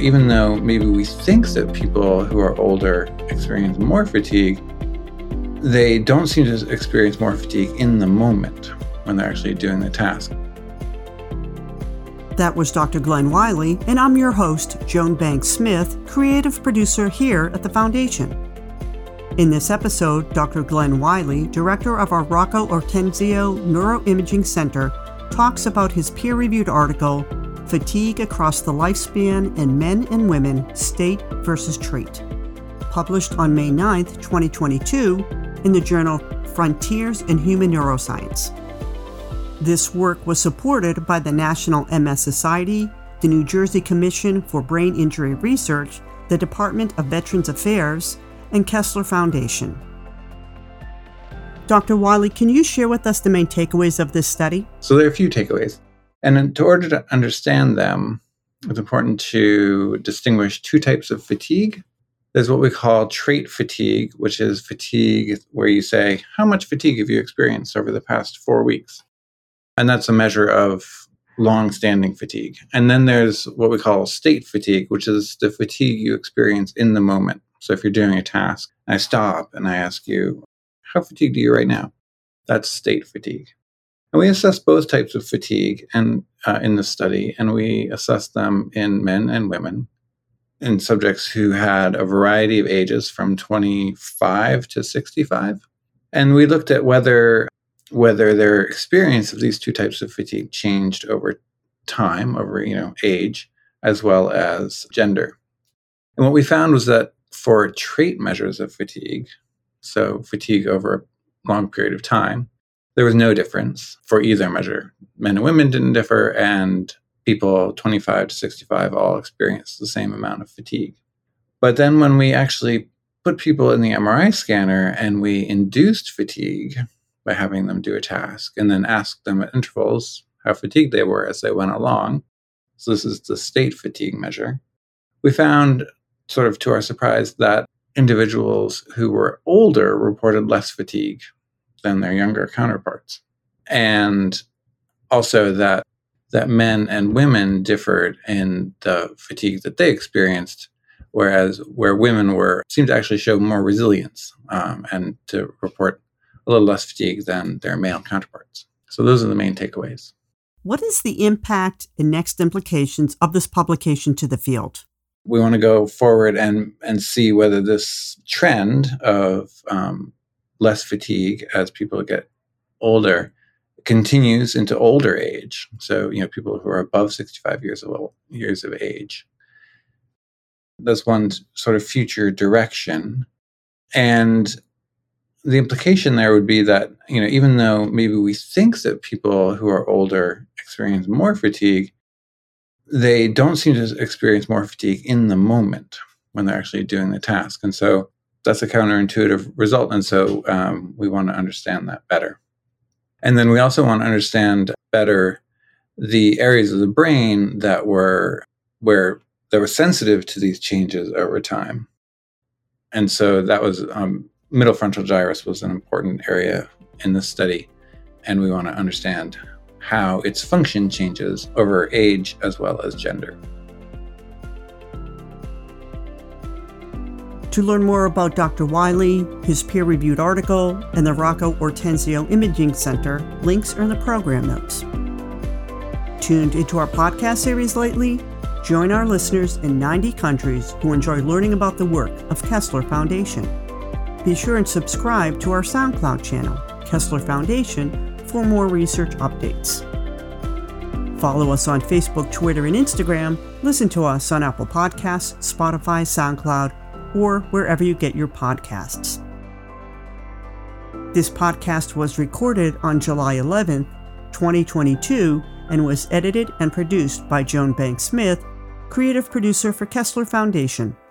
even though maybe we think that people who are older experience more fatigue, they don't seem to experience more fatigue in the moment when they're actually doing the task. That was Dr. Glenn Wiley, and I'm your host, Joan Banks Smith, creative producer here at the Foundation. In this episode, Dr. Glenn Wiley, director of our Rocco Ortenzio Neuroimaging Center, talks about his peer-reviewed article, Fatigue Across the Lifespan in Men and Women, State versus Trait, published on May 9th, 2022, in the journal Frontiers in Human Neuroscience. This work was supported by the National MS Society, the New Jersey Commission for Brain Injury Research, the Department of Veterans Affairs, and Kessler Foundation. Dr. Wiley, can you share with us the main takeaways of this study? So there are a few takeaways. And in order to understand them, it's important to distinguish two types of fatigue. There's what we call trait fatigue, which is fatigue where you say, how much fatigue have you experienced over the past 4 weeks? And that's a measure of long-standing fatigue. And then there's what we call state fatigue, which is the fatigue you experience in the moment. So if you're doing a task, I stop and I ask you, how fatigued are you right now? That's state fatigue. And we assess both types of fatigue in this study, and we assess them in men and women, in subjects who had a variety of ages from 25 to 65. And we looked at whether their experience of these two types of fatigue changed over time, over age, as well as gender. And what we found was that for trait measures of fatigue, so fatigue over a long period of time, there was no difference for either measure. Men and women didn't differ, and people 25 to 65 all experienced the same amount of fatigue. But then when we actually put people in the MRI scanner and we induced fatigue by having them do a task and then asked them at intervals how fatigued they were as they went along, so this is the state fatigue measure, we found, sort of to our surprise, that individuals who were older reported less fatigue than their younger counterparts. And also that men and women differed in the fatigue that they experienced, where women seemed to actually show more resilience and to report a little less fatigue than their male counterparts. So those are the main takeaways. What is the impact and next implications of this publication to the field? We want to go forward and see whether this trend of less fatigue as people get older continues into older age. So, people who are above 65 years of age. That's one sort of future direction. And the implication there would be that, even though maybe we think that people who are older experience more fatigue, they don't seem to experience more fatigue in the moment when they're actually doing the task. And so that's a counterintuitive result. And so we want to understand that better. And then we also want to understand better the areas of the brain that were sensitive to these changes over time. And so that was middle frontal gyrus was an important area in this study. And we want to understand how its function changes over age as well as gender. To learn more about Dr. Wiley, his peer-reviewed article, and the Rocco Ortenzio Imaging Center, links are in the program notes. Tuned into our podcast series lately? Join our listeners in 90 countries who enjoy learning about the work of Kessler Foundation. Be sure and subscribe to our SoundCloud channel, Kessler Foundation, for more research updates. Follow us on Facebook, Twitter, and Instagram. Listen to us on Apple Podcasts, Spotify, SoundCloud, or wherever you get your podcasts. This podcast was recorded on July 11th, 2022, and was edited and produced by Joan Banks Smith, creative producer for Kessler Foundation.